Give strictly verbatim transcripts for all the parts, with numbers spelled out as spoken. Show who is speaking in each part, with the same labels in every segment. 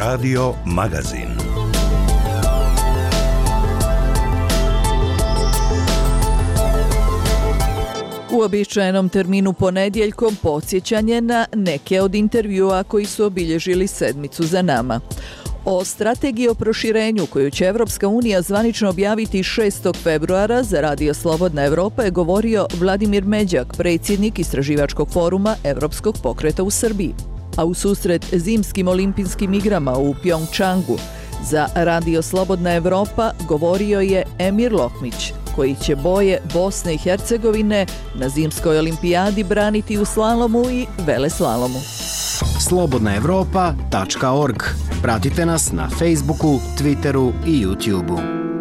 Speaker 1: Radio Magazin.
Speaker 2: U uobičajenom terminu ponedjeljkom podsjećanje na neke od intervjua koji su obilježili sedmicu za nama. O strategiji o proširenju koju će Evropska unija zvanično objaviti šestog februara za Radio Slobodna Evropa je govorio Vladimir Međak, predsjednik Istraživačkog foruma Evropskog pokreta u Srbiji. A u susret zimskim olimpijskim igrama u Pjongčangu za Radio Slobodna Evropa govorio je Emir Lokmić, koji će boje Bosne i Hercegovine na zimskoj olimpijadi braniti u slalomu i veleslalomu.
Speaker 3: slobodna evropa tačka org. Pratite nas na Facebooku, Twitteru i YouTubeu.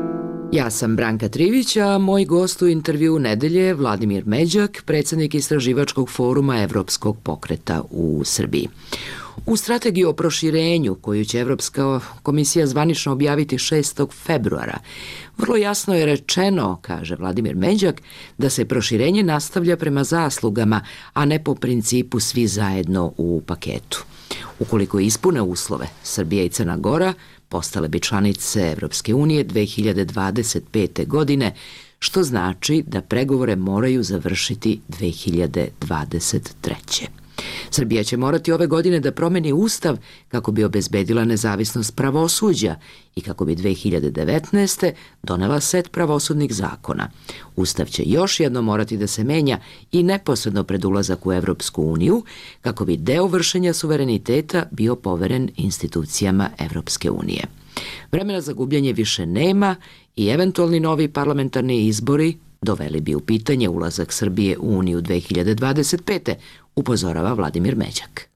Speaker 4: Ja sam Branka Trivić, a moj gost u intervju nedelje je Vladimir Međak, predsjednik Istraživačkog foruma Evropskog pokreta u Srbiji. U strategiju o proširenju, koju će Evropska komisija zvanično objaviti šestog februara, vrlo jasno je rečeno, kaže Vladimir Međak, da se proširenje nastavlja prema zaslugama, a ne po principu svi zajedno u paketu. Ukoliko ispune uslove, Srbija i Crna Gora postale bi članice Evropske unije dve hiljade dvadeset pete. godine, što znači da pregovore moraju završiti dve hiljade dvadeset treće. Srbija će morati ove godine da promeni ustav kako bi obezbedila nezavisnost pravosuđa i kako bi dve hiljade devetnaeste. donela set pravosudnih zakona. Ustav će još jedno morati da se menja i neposredno pred ulazak u Evropsku uniju kako bi deo vršenja suvereniteta bio poveren institucijama Evropske unije. Vremena za gubljenje više nema i eventualni novi parlamentarni izbori doveli bi u pitanje ulazak Srbije u Uniju dve hiljade dvadeset pete. upozorava Vladimir Međak.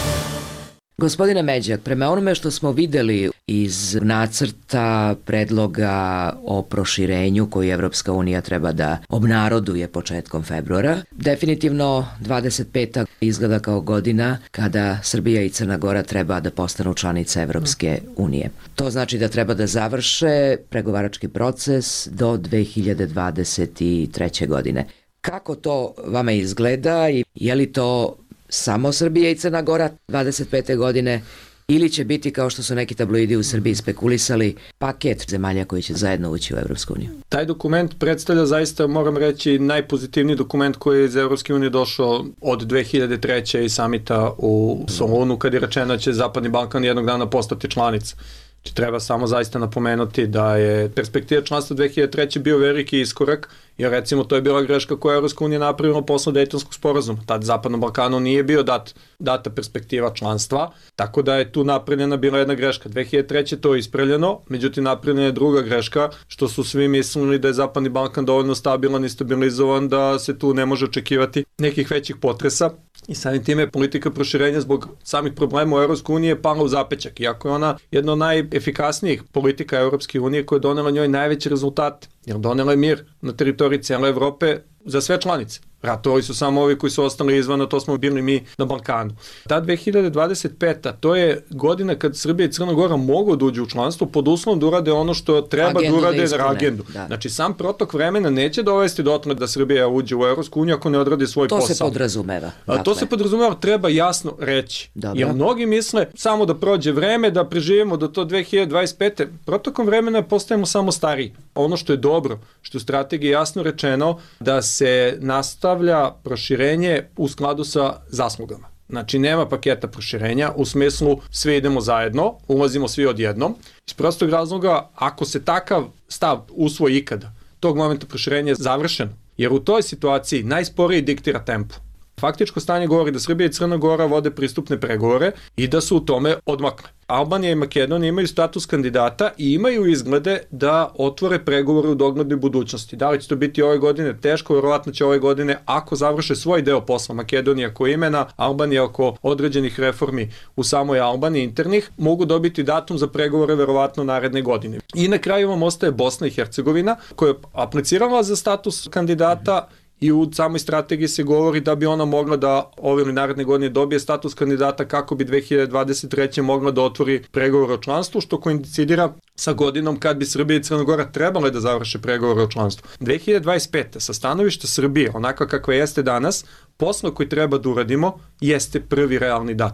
Speaker 4: Gospodine Međak, prema onome što smo videli iz nacrta predloga o proširenju koji Evropska unija treba da obnaroduje početkom februara, definitivno dvadeset peta. izgleda kao godina kada Srbija i Crna Gora treba da postanu članice Evropske unije. To znači da treba da završe pregovarački proces do dve hiljade dvadeset treće. godine. Kako to vama izgleda i je li to samo Srbija i Crna Gora dvadeset pete. godine ili će biti, kao što su neki tabloidi u Srbiji spekulisali, paket zemalja koji će zajedno ući u Evropsku uniju?
Speaker 5: Taj dokument predstavlja zaista, moram reći, najpozitivniji dokument koji je iz Evropske unije došao od dve hiljade treće. i samita u Solunu, kad je rečeno da će Zapadni Balkan jednog dana postati članica. Treba samo zaista napomenuti da je perspektiva članstva dve hiljade treće. bio veliki iskorak, jer recimo to je bila greška koja je Evropska unija napravila posle Dejtonskog sporazuma. Tad Zapadnom Balkanu nije bio dat, data perspektiva članstva, tako da je tu napravljena bila jedna greška. dve hiljade treće. to je ispravljeno, međutim napravljena je druga greška, što su svi mislili da je Zapadni Balkan dovoljno stabilan i stabilizovan, da se tu ne može očekivati nekih većih potresa. I samim time politika proširenja zbog samih problema u Evropskoj uniji je pala u zapećak, iako je ona jedna od najefikasnijih politika Evropske unije koja je donela njoj najveće rezultate, jer donela je mir na teritoriji cijele Evrope za sve članice. Ratovali su samo ovi koji su ostali izvan, a to smo bili mi na Balkanu. Ta dve hiljade dvadeset peta. to je godina kad Srbija i Crna Gora mogu da uđu u članstvo pod uslovom da urade ono što treba agendu da urade na agendu. Da. Znači, sam protok vremena neće dovesti dotle da Srbija uđe u Evropsku uniju ako ne odradi svoj
Speaker 4: to
Speaker 5: posao.
Speaker 4: To se podrazumeva.
Speaker 5: Dakle. To se podrazumeva, treba jasno reći.
Speaker 4: Dobro.
Speaker 5: Jer mnogi misle samo da prođe vreme, da preživimo do to dve hiljade dvadeset pete. Protokom vremena postajemo samo stariji. Ono što je dobro, što je u strategiji jasno rečeno, da se nastavlja proširenje u skladu sa zaslugama. Znači, nema paketa proširenja u smislu svi idemo zajedno, ulazimo svi odjednom. Iz prostog razloga, ako se takav stav usvoji ikada, tog momenta proširenja je završeno. Jer u toj situaciji najsporiji diktira tempo. Faktičko stanje govori da Srbija i Crna Gora vode pristupne pregovore i da su u tome odmakle. Albanija i Makedonija imaju status kandidata i imaju izglede da otvore pregovore u doglednoj budućnosti. Da li će to biti ove godine? Teško, verovatno će ove godine, ako završe svoj deo posla, Makedonija oko imena, Albanija oko određenih reformi u samoj Albaniji internih, mogu dobiti datum za pregovore verovatno naredne godine. I na kraju vam ostaje Bosna i Hercegovina, koja je aplicirala za status kandidata i u samoj strategiji se govori da bi ona mogla da ove ili naredne godine dobije status kandidata kako bi dve hiljade dvadeset treće. mogla da otvori pregovor o članstvu, što koincidira sa godinom kad bi Srbija i Crna Gora trebale da završe pregovor o članstvu. dve hiljade dvadeset pete. sa stanovišta Srbije, onako kakva jeste danas, posao koji treba da uradimo jeste prvi realni datum.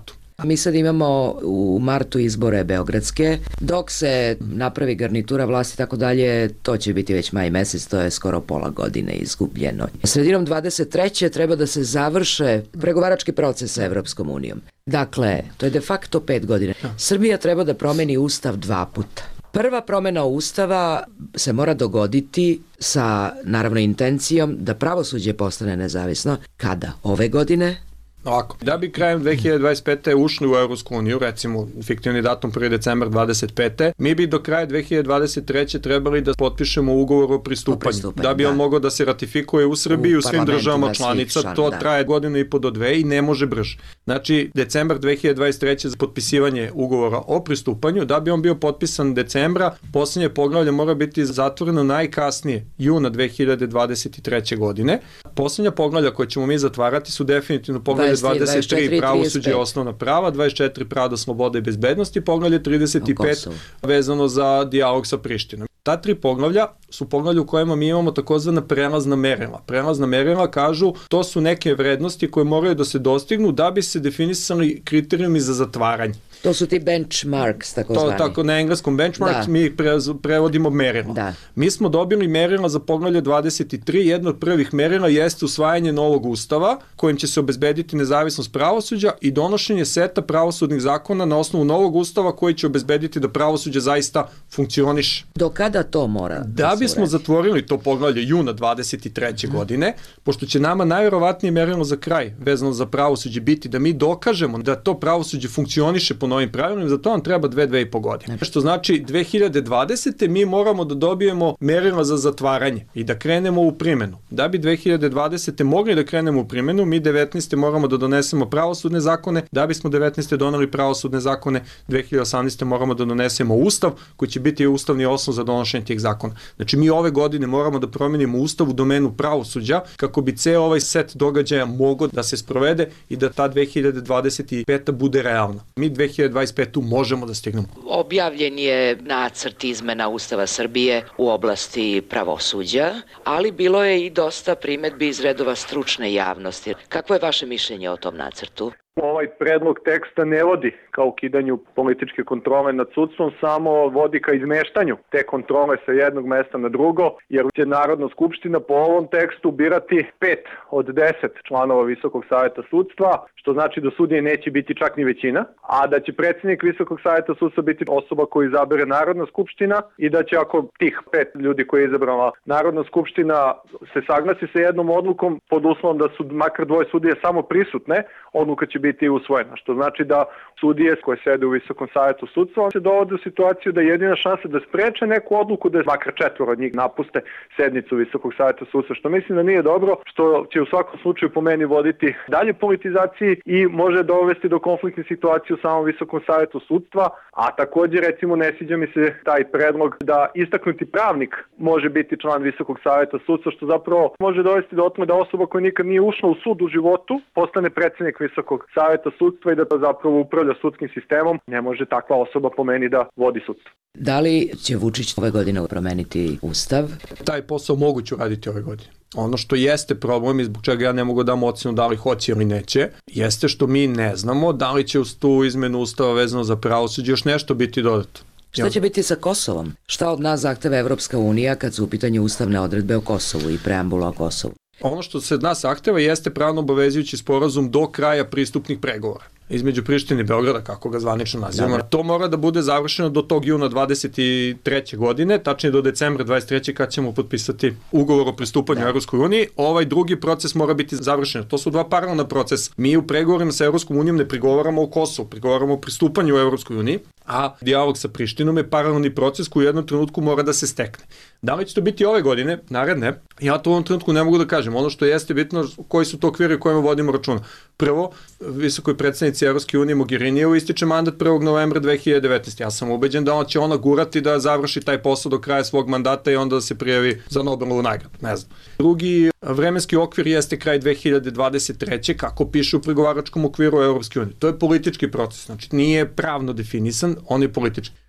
Speaker 4: Mi sad imamo u martu izbore beogradske, dok se napravi garnitura vlasti i tako dalje, to će biti već maj mesec, to je skoro pola godine izgubljeno. Sredinom dvadeset treće treba da se završe pregovarački proces sa Evropskom unijom. Dakle, to je de facto pet godina. Srbija treba da promeni ustav dva puta. Prva promena Ustava se mora dogoditi sa, naravno, intencijom da pravosuđe postane nezavisno. Kada? Ove godine?
Speaker 5: Ovako, da bi krajem dve hiljade dvadeset pete ušli u Evropsku uniju, recimo fiktivni datum prvi decembar dvadeset pete, mi bi do kraja dve hiljade dvadeset treće trebali da potpišemo ugovor o pristupanju, o pristupanju da bi on da. mogao da se ratifikuje u Srbiji i u, u svim državama članica, član, to da. traje godinu i po do dve i ne može brže. Znači, decembar dve hiljade dvadeset treće za potpisivanje ugovora o pristupanju, da bi on bio potpisan decembra, posljednje poglavlje mora biti zatvoreno najkasnije juna dve hiljade dvadeset treće godine. Posljednja poglavlja koje ćemo mi zatvarati su definitivno poglavlje dvadeset tri pravosuđe i osnovna prava, dvadeset četiri pravo do slobode i bezbednosti, poglavlje trideset pet vezano za dijalog sa Prištinom. Ta tri poglavlja su poglavlja u kojima mi imamo takozvana prelazna merila. Prelazna merila kažu to su neke vrednosti koje moraju da se dostignu da bi se definisali kriterijumi za zatvaranje.
Speaker 4: To su ti benchmarks, tako
Speaker 5: to,
Speaker 4: zvani.
Speaker 5: Tako na engleskom benchmark, da. mi pre, prevodimo merila.
Speaker 4: Da.
Speaker 5: Mi smo dobili merila za poglavlje dvadeset tri, jedno od prvih merila jeste usvajanje novog ustava kojim će se obezbediti nezavisnost pravosuđa i donošenje seta pravosudnih zakona na osnovu novog ustava koji će obezbediti da pravosuđe zaista funkcioniše.
Speaker 4: Do kada to mora?
Speaker 5: Da, da bismo zatvorili to poglavlje juna dvadeset treće hmm. godine, pošto će nama najverovatnije merilo za kraj vezano za pravosuđe biti da mi dokažemo da to pravosuđe funkcioniše po novim pravilima, za to nam treba dve, dve i po godine. Što znači dve hiljade dvadesete mi moramo da dobijemo merila za zatvaranje i da krenemo u primenu. Da bi dve hiljade dvadesete mogli da krenemo u primenu, mi devetnaeste moramo da donesemo pravosudne zakone, da bismo devetnaeste doneli pravosudne zakone, dve hiljade osamnaeste moramo da donesemo ustav koji će biti ustavni osnov za donošenje tih zakona. Znači mi ove godine moramo da promenimo ustav u domenu pravosuđa kako bi ceo ovaj set događaja mogao da se sprovede i da ta dve hiljade dvadeset peta bude realna. Mi dve hiljade dvadeset petu možemo da stignemo.
Speaker 4: Objavljen je nacrt izmena Ustava Srbije u oblasti pravosuđa, ali bilo je i dosta primedbi iz redova stručne javnosti. Kakvo je vaše mišljenje o tom nacrtu?
Speaker 1: Ovaj predlog teksta ne vodi ka ukidanju političke kontrole nad sudstvom, samo vodi ka izmeštanju te kontrole sa jednog mesta na drugo, jer će Narodna skupština po ovom tekstu birati pet od deset članova Visokog saveta sudstva, što znači da sudije neće biti čak ni većina, a da će predsjednik Visokog saveta sudstva biti osoba koju izabere Narodna skupština i da će, ako tih pet ljudi koje je izabrala Narodna skupština se saglasi sa jednom odlukom pod uslovom da su makar dvoje sudije samo prisutne, odluka će biti usvojena, što znači da sudije koje sede u Visokom savetu sudstva se dovode u situaciju da je jedina šansa da spreče neku odluku da makar četvoro od njih napuste sednicu Visokog saveta sudstva, što mislim da nije dobro, što će u svakom slučaju po meni voditi dalje politizaciji i može dovesti do konfliktne situacije u samom Visokom savetu sudstva, a također recimo ne sviđa mi se taj predlog da istaknuti pravnik može biti član Visokog saveta sudstva, što zapravo može dovesti do otme da osoba koja nikad nije ušla u sud u životu postane predsjednik Visokog saveta sudstva i da to zapravo upravlja sudskim sistemom. Ne može takva osoba po meni da vodi sudstvo.
Speaker 4: Da li će Vučić ove godine promeniti ustav?
Speaker 5: Taj posao moguće uraditi ove godine. Ono što jeste problem i zbog čega ja ne mogu da dam ocenu da li hoće ili neće, jeste što mi ne znamo da li će uz tu izmenu ustava vezano za pravosuđe još nešto biti dodato.
Speaker 4: Šta će biti sa Kosovom? Šta od nas zahteva Evropska unija kad su u pitanju ustavne odredbe o Kosovu i preambula o Kosovu?
Speaker 5: Ono što se od nas zahteva jeste pravno obavezujući sporazum do kraja pristupnih pregovora između Prištine i Beograda, kako ga zvanično nazivamo. Da, da. To mora da bude završeno do tog juna dvadeset treće godine, tačnije do decembra dvadeset treće kad ćemo potpisati ugovor o pristupanju da. Evropskoj uniji. Ovaj drugi proces mora biti završen. To su dva paralelna procesa. Mi u pregovorima sa Evropskom unijom ne pregovaramo o Kosovu, pregovaramo o pristupanju u Evropskoj uniji, a dijalog sa Prištinom je paralelni proces koji u jednom trenutku mora da se stekne. Da li će to biti ove godine, naredne, ja to u ovom trenutku ne mogu da kažem. Ono što jeste bitno, koji su to okviri u kojima vodimo računa. Prvo, visokoj predsednici Evropske unije Mogherinijevu ističe mandat prvog novembra dve hiljade devetnaeste. Ja sam ubeđen da on će ona gurati da završi taj posao do kraja svog mandata i onda da se prijavi za Nobelovu nagradu. Ne znam. Drugi vremenski okvir jeste kraj dve hiljade dvadeset treće kako piše u pregovaračkom okviru Evropske unije. To je politički proces, znači nije pravno definisan, on je politički.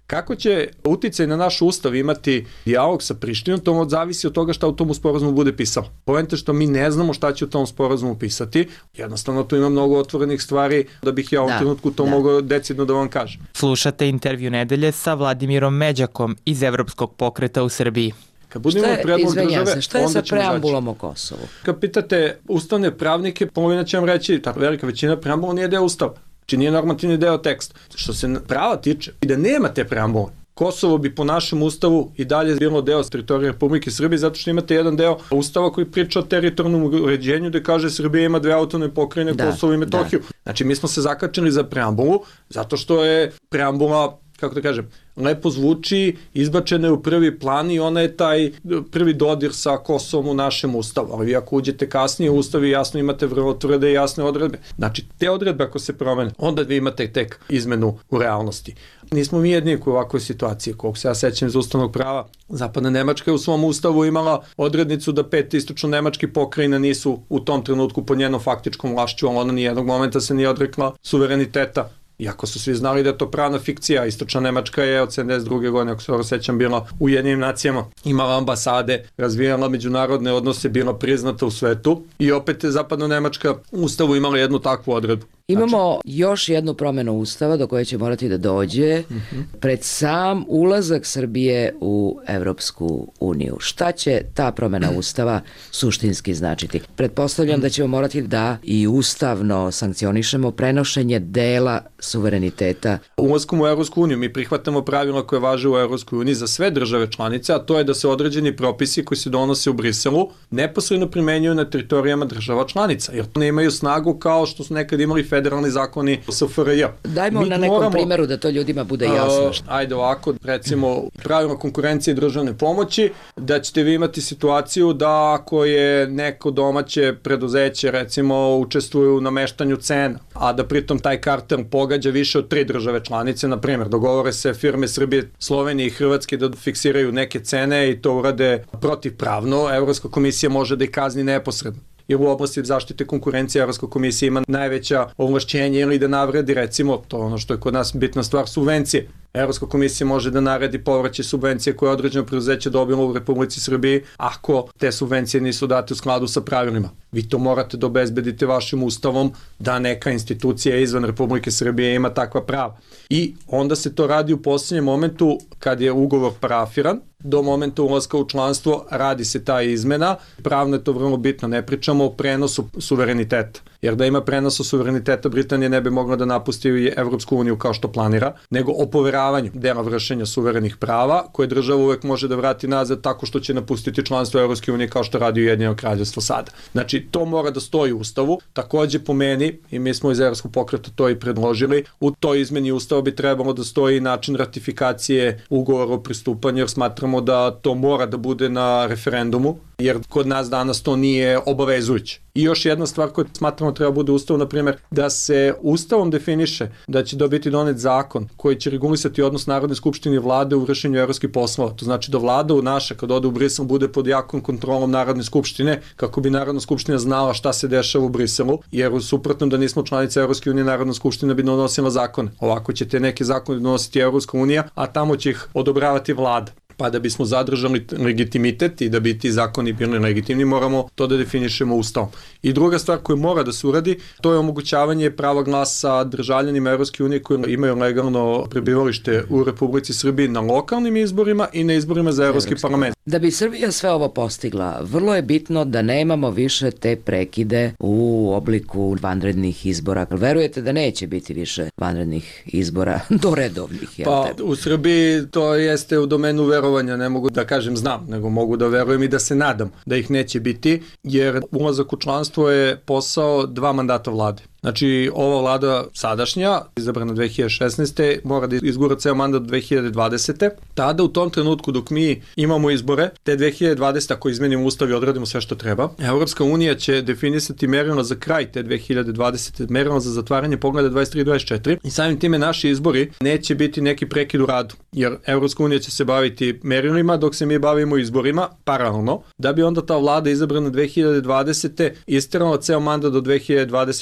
Speaker 5: Kako će uticaj na naš ustav imati dijalog sa Prištinom, to zavisi od toga šta u tom sporazumu bude pisalo. Poenta što mi ne znamo šta će u tom sporazumu pisati, jednostavno tu ima mnogo otvorenih stvari da bih ja u ovom trenutku to da. mogao decidno da vam kažem.
Speaker 6: Slušate intervju nedelje sa Vladimirom Međakom iz Evropskog pokreta u Srbiji.
Speaker 4: Kad budemo predlog države, šta je sa preambulom o Kosovu?
Speaker 5: Kad pitate ustavne pravnike, polovina će vam reći, ta velika većina preambula nije deo ustava. Znači nije normativni deo teksta. Što se prava tiče, i da nema te preambule, Kosovo bi po našem ustavu i dalje bilo deo teritorije Republike Srbije, zato što imate jedan deo ustava koji priča o teritorijalnom uređenju gde kaže Srbija ima dve autonomne pokrajine, da, Kosovo i Metohiju. Da. Znači mi smo se zakačili za preambulu, zato što je preambula, kako da kažem, lepo zvuči, izbačena je u prvi plan i ona je taj prvi dodir sa Kosovom u našem ustavu. Ali vi ako uđete kasnije u ustav i jasno imate vrlo tvrde i jasne odredbe. Znači, te odredbe ako se promene, onda vi imate tek izmenu u realnosti. Nismo mi jedni u ovakvoj situaciji, koliko se ja sećam iz ustavnog prava. Zapadna Nemačka je u svom ustavu imala odrednicu da pet istočno-nemačkih pokrajina nisu u tom trenutku pod njenom faktičkom vlašću, ali ona nijednog momenta se nije odrekla suvereniteta. Iako su svi znali da je to pravna fikcija, istočna Nemačka je od sedamdeset druge godine, ako se dobro sećam, bila u Ujedinjenim nacijama, imala ambasade, razvijala međunarodne odnose, bila priznata u svetu i opet je zapadna Nemačka u ustavu imala jednu takvu odredbu.
Speaker 4: Imamo znači, još jednu promenu ustava do koje će morati da dođe uh-huh. pred sam ulazak Srbije u Evropsku uniju. Šta će ta promena ustava suštinski značiti? Pretpostavljam da ćemo morati da i ustavno sankcionišemo prenošenje dela suvereniteta.
Speaker 5: Ulaskom u Evropsku uniju mi prihvatamo pravila koje važe u Evropskoj uniji za sve države članice, a to je da se određeni propisi koji se donose u Briselu neposredno primenjuju na teritorijama država članica, jer ne imaju snagu kao što su nekad imali federalni zakoni S F R J.
Speaker 4: Dajmo mi na nekom moramo, primjeru da to ljudima bude jasno.
Speaker 5: Uh, ajde ovako, recimo pravila konkurencije i državne pomoći, da ćete vi imati situaciju da ako je neko domaće preduzeće recimo učestvuje u nameštanju cena, a da pritom taj kartel pogađa više od tri države članice, na primjer, dogovore se firme Srbije, Slovenije i Hrvatske da fiksiraju neke cene i to urade protivpravno, Evropska komisija može da ih kazni neposredno. Jer u oblasti zaštite konkurencije Evropska komisija ima najveća ovlašćenja ili da navredi, recimo, to ono što je kod nas bitna stvar, subvencije. Evropska komisija može da naredi povraćaj subvencije koje je određeno preduzeće dobilo u Republici Srbiji ako te subvencije nisu date u skladu sa pravilima. Vi to morate da obezbedite vašim ustavom da neka institucija izvan Republike Srbije ima takva prava. I onda se to radi u posljednjem momentu kad je ugovor parafiran, do momenta ulaska u članstvo radi se ta izmena. Pravno je to vrlo bitno, ne pričamo o prenosu suvereniteta. Jer da ima prenosu suvereniteta, Britanija ne bi mogla da napusti Evropsku uniju kao što planira, nego o poveravanju dela vršenja suverenih prava, koje država uvek može da vrati nazad tako što će napustiti članstvo Evropske unije kao što radi Ujedinjeno kraljevstvo sada. Znači, to mora da stoji u ustavu. Takođe po meni, i mi smo iz Evropskog pokreta to i predložili, u toj izmeni ustava bi trebalo da stoji način ratifikacije ugovora o pristupanju, jer smatramo da to mora da bude na referendumu, jer kod nas danas to nije obavezujuće. I još jedna stvar koju smatramo treba bude ustav, na primjer, da se ustavom definiše da će dobiti donet zakon koji će regulisati odnos Narodne skupštine i vlade u vršenju evropskih poslova. To znači da vlada u naša, kad ode u Brisel, bude pod jakom kontrolom Narodne skupštine, kako bi Narodna skupština znala šta se dešava u Briselu, jer u suprotnom da nismo članice Evropske unije, Narodna skupština bi donosila zakone. Ovako će te neke zakone donositi Evropska unija, a tamo će ih odobravati vlada. Pa da bismo zadržali legitimitet i da bi ti zakoni bili legitimni, moramo to da definišemo ustavom. I druga stvar koja mora da se uradi, to je omogućavanje prava glasa državljanima Evropske unije koji imaju legalno prebivalište u Republici Srbiji na lokalnim izborima i na izborima za Evropski parlament.
Speaker 4: Da bi Srbija sve ovo postigla, vrlo je bitno da nemamo više te prekide u obliku vanrednih izbora. Verujete da neće biti više vanrednih izbora do redovnih?
Speaker 5: Pa u Srbiji to jeste u domenu verovanja, ne mogu da kažem znam, nego mogu da verujem i da se nadam da ih neće biti, jer ulazak u članstvo je posao dva mandata vlade. Znači, ova vlada sadašnja, izabrana dve hiljade šesnaeste. mora da izgura ceo mandat dve hiljade dvadesete. Tada u tom trenutku dok mi imamo izbore, te dve hiljade dvadesete. ako izmenimo ustav i odradimo sve što treba, Evropska unija će definisati merilo za kraj te dve hiljade dvadesete. merilo za zatvaranje pogleda dvadeset tri dvadeset četiri i samim time naši izbori neće biti neki prekid u radu, jer Evropska unija će se baviti merilima dok se mi bavimo izborima paralelno, da bi onda ta vlada izabrana dve hiljade dvadesete. isterala ceo mandat do dve hiljade dvadeset četvrte.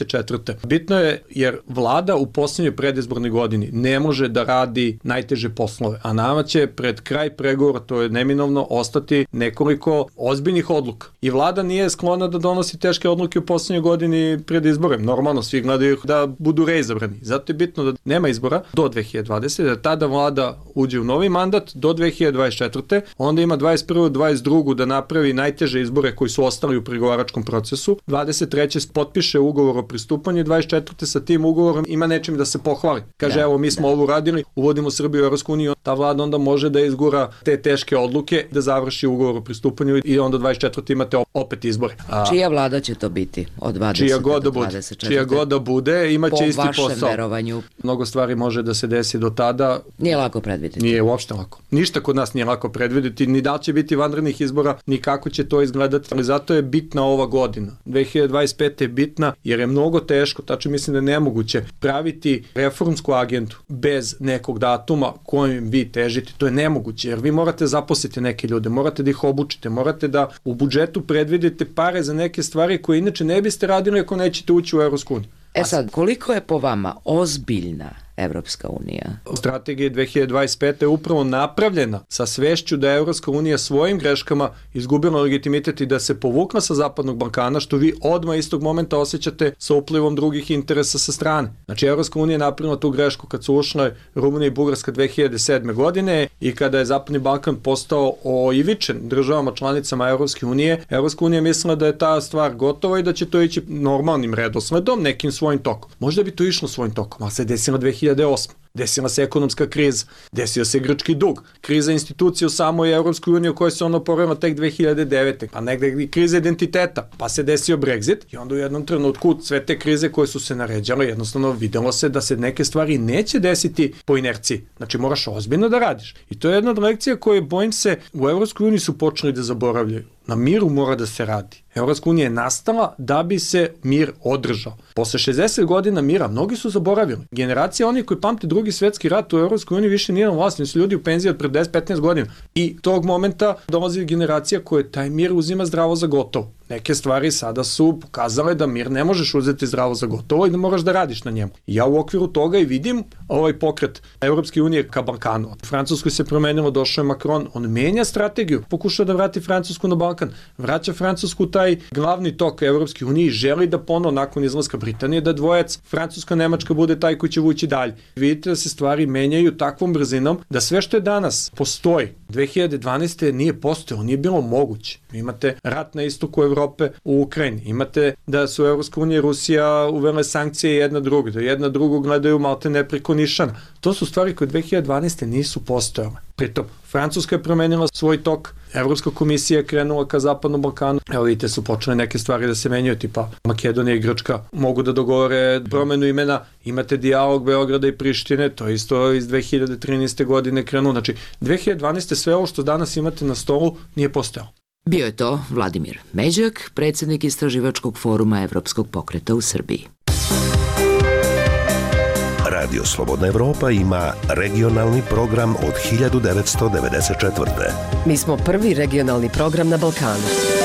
Speaker 5: jeste. Bitno je jer vlada u posljednjoj predizbornoj godini ne može da radi najteže poslove, a nama će pred kraj pregovora, to je neminovno, ostati nekoliko ozbiljnih odluka. I vlada nije sklona da donosi teške odluke u posljednjoj godini pred izborem. Normalno, svi gledaju da budu reizabrani. Zato je bitno da nema izbora do dve hiljade dvadesete. da tada vlada uđe u novi mandat do dve hiljade dvadeset četvrte. Onda ima dvadeset prvu. dvadeset drugu. da napravi najteže izbore koji su ostali u pregovaračkom procesu. dvadeset treće. potpiše ugovor o pristupanju i dvadeset četvrte. sa tim ugovorom ima nečim da se pohvali. Kaže, da, evo, mi smo da. ovo radili, uvodimo Srbiju u Evropsku uniju. Ta vlada onda može da izgura te teške odluke, da završi ugovor o pristupanju i onda dvadeset četvrte. imate opet izbore. A,
Speaker 4: čija vlada će to biti od dvadesete do dvadeset četvrte?
Speaker 5: Čija god da bude, imaće
Speaker 4: po
Speaker 5: isti posao. Po
Speaker 4: vašem verovanju.
Speaker 5: Mnogo stvari može da se desi do tada.
Speaker 4: Nije lako predvidjeti.
Speaker 5: Nije uopšte lako. Ništa kod nas nije lako predvidjeti, ni da li će biti vanrednih izbora, ni kako će to izgledati, ali zato je bitna ova godina. dve hiljade dvadeset pete. je bitna jer je mnogo teško, tačno mislim da je nemoguće praviti reformsku agendu bez nekog datuma kojim vi težite. To je nemoguće jer vi morate zaposliti neke ljude, morate da ih obučite, morate da u budžetu predvidite pare za neke stvari koje inače ne biste radili ako nećete ući u Evropsku uniju.
Speaker 4: E sad, koliko je po vama ozbiljna Evropska unija?
Speaker 5: Strategija dve hiljade dvadeset pete. je upravo napravljena sa svešću da je Evropska unija svojim greškama izgubila legitimitet i da se povukla sa Zapadnog Balkana, što vi odmah istog momenta osjećate sa uplivom drugih interesa sa strane. Znači, Evropska unija je napravila tu grešku kad su ušle Rumunija i Bugarska dve hiljade sedme. godine i kada je Zapadni Balkan postao oivičen državama članicama Evropske unije. Evropska unija je mislila da je ta stvar gotova i da će to ići normalnim redosledom, nekim svojim tokom. Možda bi to išlo svojim tokom, ali se desila dve hiljade osme. Desila se ekonomska kriza, desio se grčki dug, kriza institucija u samoj Evropskoj uniji u kojoj se ono oporavila tek dve hiljade devete. Pa negde kriza identiteta, pa se desio Brexit i onda u jednom trenutku sve te krize koje su se naređale, jednostavno videlo se da se neke stvari neće desiti po inerciji. Znači moraš ozbiljno da radiš. I to je jedna od lekcija koje, bojim se, u Evropskoj uniji su počeli da zaboravljaju. Na miru mora da se radi. Evropska unija je nastala da bi se mir održao. Posle šezdeset godina mira mnogi su zaboravili. Generacija onih koji pamte drugi svjetski rat u Evropskoj uniji više nije na vlasti, su ljudi u penziji od pre deset do petnaest godina. I tog momenta dolazi generacija koja taj mir uzima zdravo za gotovo. Neke stvari sada su pokazale da mir ne možeš uzeti zdravo za gotovo i da moraš da radiš na njemu. I ja u okviru toga i vidim ovaj pokret Evropske unije ka Balkanu. Francuskoj se promenilo, došao je Macron, on menja strategiju, pokušao da vrati Francusku na Balkan, vraća Francusku taj glavni tok Evropske unije i želi da ponovo nakon izlaska Britanije da dvojac Francuska-Nemačka bude taj koji će vući dalje. Vidite da se stvari menjaju takvom brzinom da sve što je danas postoji. dve hiljade dvanaeste. nije postojalo, nije bilo moguće. Imate rat na istoku Evrope u Ukrajini, imate da su Evropska unija i Rusija uvele sankcije jedna druga, da jedna drugu gledaju malte ne preko nišana. To su stvari koje dve hiljade dvanaeste. nisu postojale. Pritom, Francuska je promenila svoj tok, Evropska komisija je krenula ka Zapadnom Balkanu. Evo vidite, su počele neke stvari da se menjaju, tipa Makedonija i Grčka mogu da dogovore promenu imena, imate dijalog Beograda i Prištine, to je isto iz dve hiljade trinaeste. godine krenulo. Znači, dve hiljade dvanaeste. sve ovo što danas imate na stolu nije postojalo.
Speaker 4: Bio je to Vladimir Međak, predsjednik Istraživačkog foruma Evropskog pokreta u Srbiji.
Speaker 7: Radio Slobodna Evropa ima regionalni program od hiljadu devetsto devedeset četvrte.
Speaker 8: Mi smo prvi regionalni program na Balkanu.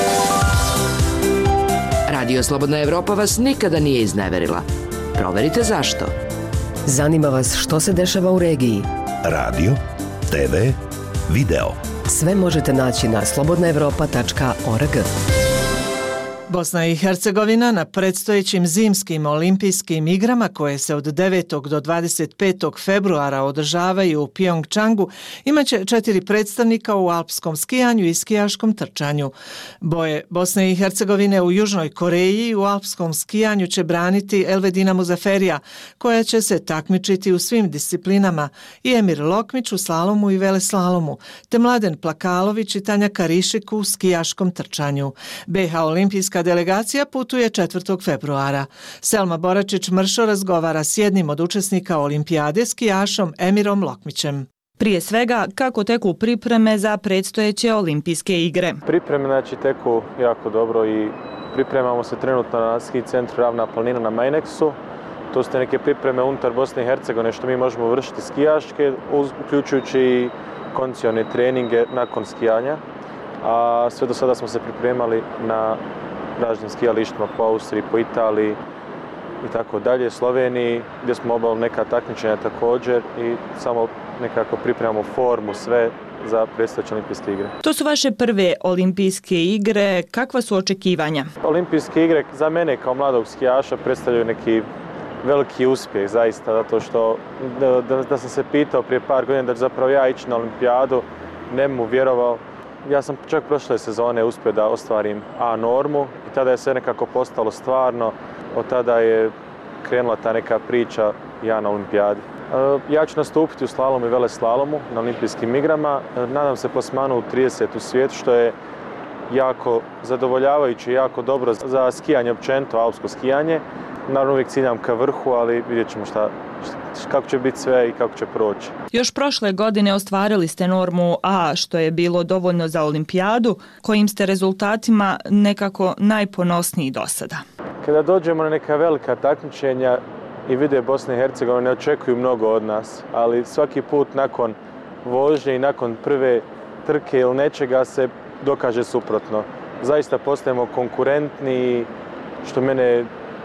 Speaker 4: Radio Slobodna Evropa vas nikada nije izneverila. Proverite zašto.
Speaker 8: Zanima vas što se dešava u regiji.
Speaker 7: Radio, te ve, video.
Speaker 8: Sve možete naći na slobodna evropa tačka org.
Speaker 9: Bosna i Hercegovina na predstojećim zimskim olimpijskim igrama koje se od devetog do dvadeset petog februara održavaju u Pjongčangu imaće četiri predstavnika u alpskom skijanju i skijaškom trčanju. Boje Bosne i Hercegovine u Južnoj Koreji u alpskom skijanju će braniti Elvedina Muzaferija, koja će se takmičiti u svim disciplinama, i Emir Lokmić u slalomu i veleslalomu, te Mladen Plakalović i Tanja Karišik u skijaškom trčanju. be ha olimpijska delegacija putuje četvrtog februara. Selma Boračić-Mršo razgovara s jednim od učesnika olimpijade, skijašom Emirom Lokmićem.
Speaker 10: Prije svega, kako teku pripreme za predstojeće olimpijske igre?
Speaker 11: Pripreme znači teku jako dobro i pripremamo se trenutno na ski centru Ravna planina na Majneksu. To su neke pripreme unutar Bosne i Hercegovine što mi možemo vršiti skijaške, uključujući i kondicione treninge nakon skijanja. A sve do sada smo se pripremali na različitim skijalištima po Austriji, po Italiji i tako dalje, Sloveniji gdje smo obavili neka takmičenja također i samo nekako pripremamo formu sve za predstojeće olimpijske igre.
Speaker 10: To su vaše prve olimpijske igre, kakva su očekivanja?
Speaker 11: Olimpijske igre za mene kao mladog skijaša predstavljaju neki veliki uspjeh zaista, zato što da, da, da sam se pitao prije par godina da ću zapravo ja ići na olimpijadu, ne mu vjerovao. Ja sam čak prošle sezone uspio da ostvarim A normu i tada je sve nekako postalo stvarno. Od tada je krenula ta neka priča ja na olimpijadi. Ja ću nastupiti u slalomu i veleslalomu na olimpijskim igrama. Nadam se plasmanu u trideset u svijetu, što je jako zadovoljavajuće i jako dobro za skijanje općenito, alpsko skijanje. Naravno uvijek ciljam ka vrhu, ali vidjet ćemo šta, kako će biti sve i kako će proći.
Speaker 10: Još prošle godine ostvarili ste normu A, što je bilo dovoljno za olimpijadu, kojim ste rezultatima nekako najponosniji do sada.
Speaker 11: Kada dođemo na neka velika takmičenja i vide Bosne i Hercegovine, ne očekuju mnogo od nas, ali svaki put nakon vožnje i nakon prve trke ili nečega se dokaže suprotno. Zaista postajemo konkurentni, što mene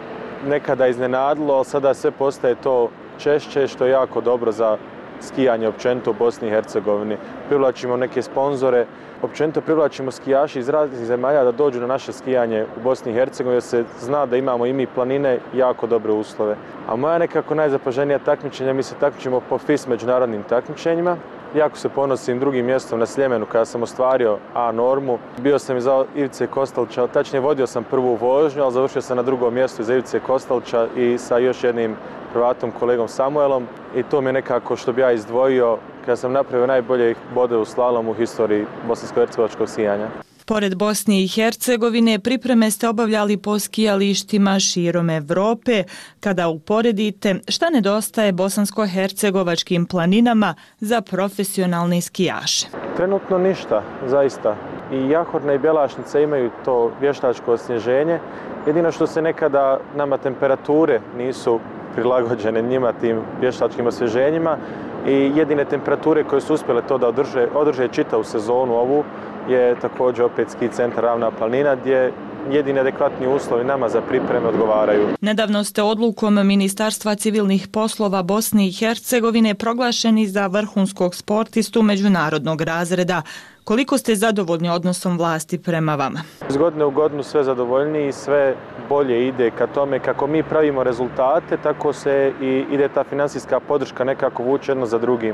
Speaker 11: nekada iznenadilo, ali sada sve postaje to češće, što je jako dobro za skijanje općenito u Bosni i Hercegovini. Privlačimo neke sponzore, općenito privlačimo skijaši iz različitih zemalja da dođu na naše skijanje u Bosni i Hercegovini, jer se zna da imamo i mi planine jako dobre uslove. A moja nekako najzapaženija takmičenja, mi se takmičimo po F I S međunarodnim takmičenjima. Jako se ponosim drugim mjestom na Sljemenu kada sam ostvario A normu. Bio sam iza Ivice Kostelića, tačnije vodio sam prvu vožnju, ali završio sam na drugom mjestu iza Ivice Kostelića i sa još jednim Hrvatom, kolegom Samuelom. I to mi je nekako što bi ja izdvojio kada sam napravio najbolje bode u slalomu u historiji bosansko-hercegovačkog skijanja.
Speaker 10: Pored Bosne i Hercegovine, pripreme ste obavljali po skijalištima širom Evrope. Kada uporedite, šta nedostaje bosansko-hercegovačkim planinama za profesionalne skijaše?
Speaker 11: Trenutno ništa, zaista. I Jahorna i Bjelašnica imaju to vještačko osnježenje. Jedino što se nekada nama temperature nisu prilagođene njima tim vještačkim osvježenjima i jedine temperature koje su uspjele to da održe, održe čitavu sezonu ovu je također opet ski centar Ravna planina gdje jedini adekvatni uslovi nama za pripreme odgovaraju.
Speaker 10: Nedavno ste odlukom Ministarstva civilnih poslova Bosne i Hercegovine proglašeni za vrhunskog sportistu međunarodnog razreda. Koliko ste zadovoljni odnosom vlasti prema vama?
Speaker 11: Iz godine u godinu sve zadovoljniji i sve bolje ide ka tome kako mi pravimo rezultate, tako se i ide ta financijska podrška nekako vuče jedno za drugim.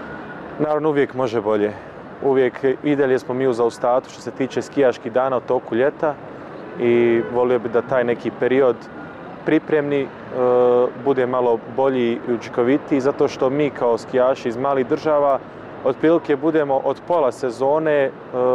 Speaker 11: Naravno uvijek može bolje. Uvijek i dalje smo mi u zaostatu što se tiče skijaških dana u toku ljeta i volio bi da taj neki period pripremni e, bude malo bolji i učinkovitiji zato što mi kao skijaši iz malih država otprilike budemo od pola sezone e,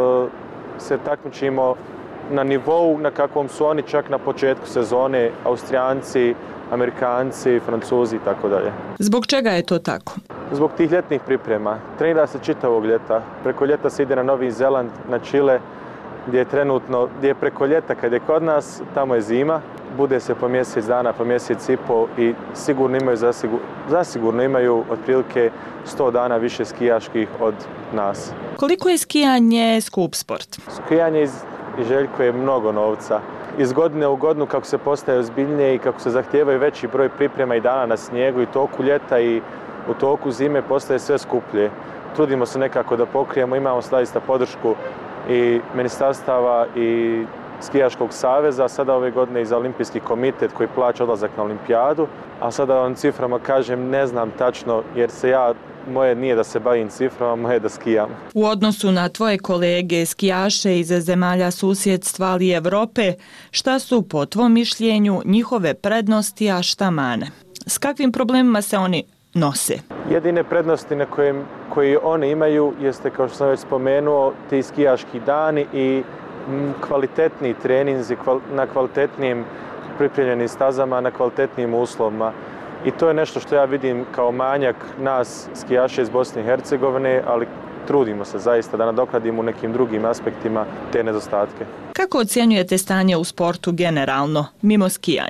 Speaker 11: se takmičimo na nivou na kakvom su oni čak na početku sezone, Austrijanci, Amerikanci, Francuzi i tako dalje.
Speaker 10: Zbog čega je to tako?
Speaker 11: Zbog tih ljetnih priprema. Trenira se čitavog ljeta. Preko ljeta se ide na Novi Zeland, na Čile, gdje je trenutno, gdje je preko ljeta kad je kod nas, tamo je zima. Bude se po mjesec dana, po mjesec i pol i sigurno imaju, zasigur, zasigurno imaju otprilike sto dana više skijaških od nas.
Speaker 10: Koliko je skijanje skup sport?
Speaker 11: Skijanje iz, izželjkuje mnogo novca. Iz godine u godinu kako se postaje ozbiljnije i kako se zahtijevaju veći broj priprema i dana na snijegu i toku ljeta i u toku zime postaje sve skuplje. Trudimo se nekako da pokrijemo, imamo zaista podršku i ministarstava i Skijaškog saveza, sada ove godine i za olimpijski komitet koji plaća odlazak na olimpijadu, a sada vam ciframa kažem ne znam tačno jer se ja, moje nije da se bavim ciframa, moje je da skijam.
Speaker 10: U odnosu na tvoje kolege skijaše iz zemalja susjedstva ali Evrope, šta su po tvom mišljenju njihove prednosti, a šta mane? S kakvim problemima se oni nose?
Speaker 11: Jedine prednosti na kojem, koji oni imaju jeste, kao što sam već spomenuo, ti skijaški dani i kvalitetni treninzi na kvalitetnim pripremljenim stazama, na kvalitetnim uslovima. I to je nešto što ja vidim kao manjak nas skijaša iz Bosne i Hercegovine, ali trudimo se zaista da nadoknadimo u nekim drugim aspektima te nedostatke.
Speaker 10: Kako ocjenjujete stanje u sportu generalno, mimo skijanja?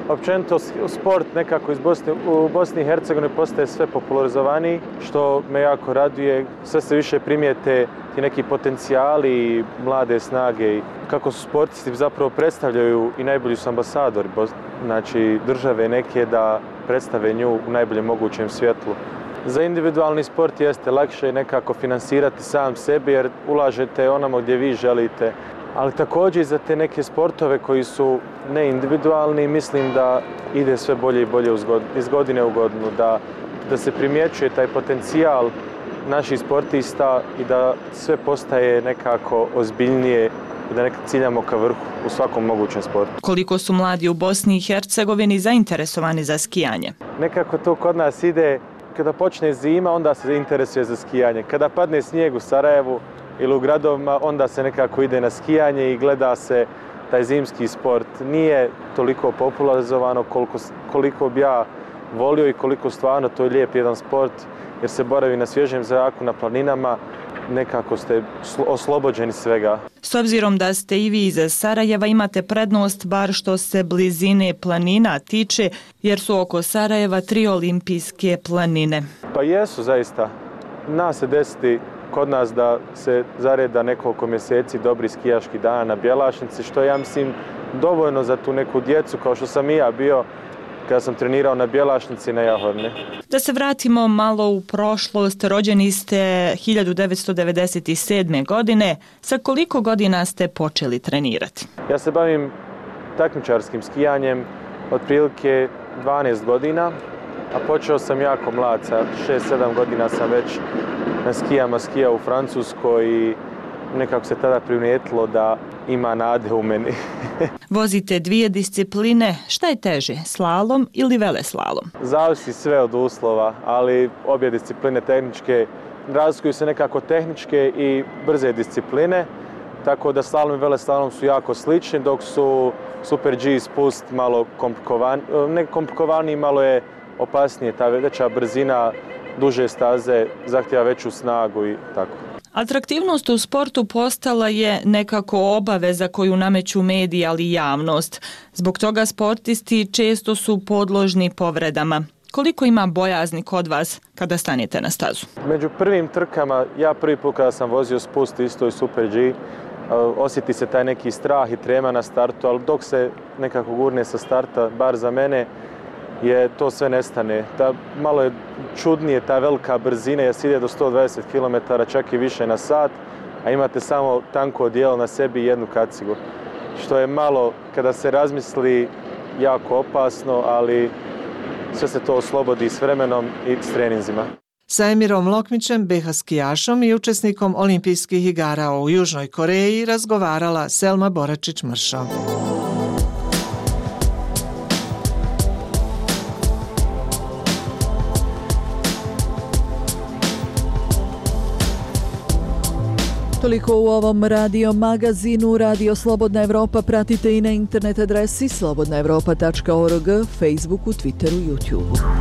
Speaker 11: Općenito sport nekako iz Bosne, u Bosni i Hercegovini postaje sve popularizovaniji, što me jako raduje. Sve se više primijete ti neki potencijali i mlade snage i kako su sportisti zapravo predstavljaju i najbolji su ambasadori, znači države neke da predstave nju u najboljem mogućem svjetlu. Za individualni sport jeste lakše nekako finansirati sam sebi jer ulažete onamo gdje vi želite. Ali također i za te neke sportove koji su neindividualni, mislim da ide sve bolje i bolje iz godine u godinu, da, da se primjećuje taj potencijal naših sportista i da sve postaje nekako ozbiljnije i da nekako ciljamo ka vrhu u svakom mogućem sportu.
Speaker 10: Koliko su mladi u Bosni i Hercegovini zainteresovani za skijanje?
Speaker 11: Nekako to kod nas ide, kada počne zima, onda se interesuje za skijanje. Kada padne snijeg u Sarajevu ili u gradovima, onda se nekako ide na skijanje i gleda se taj zimski sport. Nije toliko popularizovano koliko, koliko bi ja volio i koliko stvarno to je lijep jedan sport jer se boravi na svježem zraku, na planinama, nekako ste oslobođeni svega.
Speaker 10: S obzirom da ste i vi iz Sarajeva, imate prednost bar što se blizine planina tiče, jer su oko Sarajeva tri olimpijske planine.
Speaker 11: Pa jesu zaista. Nas se desiti kod nas da se zareda nekoliko mjeseci dobri skijaški dana na Bjelašnici, što ja mislim dovoljno za tu neku djecu kao što sam i ja bio kada sam trenirao na Bjelašnici na Jahorni.
Speaker 10: Da se vratimo malo u prošlost, rođeni ste hiljadu devetsto devedeset sedme. godine. Sa koliko godina ste počeli trenirati?
Speaker 11: Ja se bavim takmičarskim skijanjem otprilike dvanaest godina, a počeo sam jako mlad, sa šest sedam godina sam već na skijama skijao u Francuskoj i nekako se tada primijetilo da ima nade u meni.
Speaker 10: Vozite dvije discipline, šta je teže, slalom ili veleslalom?
Speaker 11: Zavisi sve od uslova, ali obje discipline tehničke, razlikuju se nekako tehničke i brze discipline, tako da slalom i veleslalom su jako slični, dok su Super G spust malo komplikovan, ne komplikovaniji, malo je opasnije, ta veća brzina, duže staze, zahtjeva veću snagu i tako.
Speaker 10: Atraktivnost u sportu postala je nekako obaveza koju nameću mediji, ali i javnost. Zbog toga sportisti često su podložni povredama. Koliko ima bojazni kod vas kada stanete na stazu?
Speaker 11: Među prvim trkama, ja prvi put kada sam vozio spust isto i Super G, osjeti se taj neki strah i trema na startu, ali dok se nekako gurne sa starta, bar za mene, je to sve nestane. Ta, malo je čudnije ta velika brzina jer se ide do sto dvadeset kilometara, čak i više na sat, a imate samo tanko odijelo na sebi i jednu kacigu. Što je malo, kada se razmisli, jako opasno, ali sve se to oslobodi s vremenom i s treninzima.
Speaker 9: Sa Emirom Lokmićem, be ha skijašom i učesnikom olimpijskih igara u Južnoj Koreji razgovarala Selma Boračić-Mršo.
Speaker 2: Toliko u ovom radio magazinu. Radio Slobodna Evropa pratite i na internet adresi slobodna evropa tačka org, Facebooku, Twitteru, YouTubeu.